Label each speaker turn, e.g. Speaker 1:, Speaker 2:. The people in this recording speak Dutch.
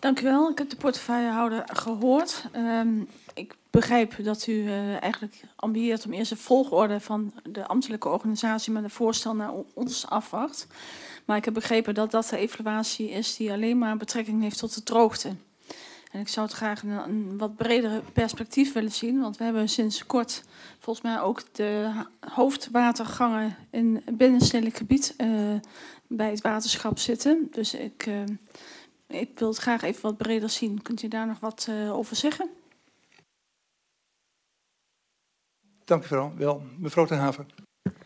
Speaker 1: Dank u wel. Ik heb de portefeuillehouder gehoord. Ik begrijp dat u eigenlijk ambieert om eerst de volgorde van de ambtelijke organisatie met een voorstel naar ons afwacht. Maar ik heb begrepen dat dat de evaluatie is die alleen maar betrekking heeft tot de droogte. En ik zou het graag een wat breder perspectief willen zien, want we hebben sinds kort volgens mij ook de hoofdwatergangen in het binnenstedelijk gebied bij het waterschap zitten. Dus ik wil het graag even wat breder zien. Kunt u daar nog wat over zeggen?
Speaker 2: Dank u wel. Mevrouw Ten Haven.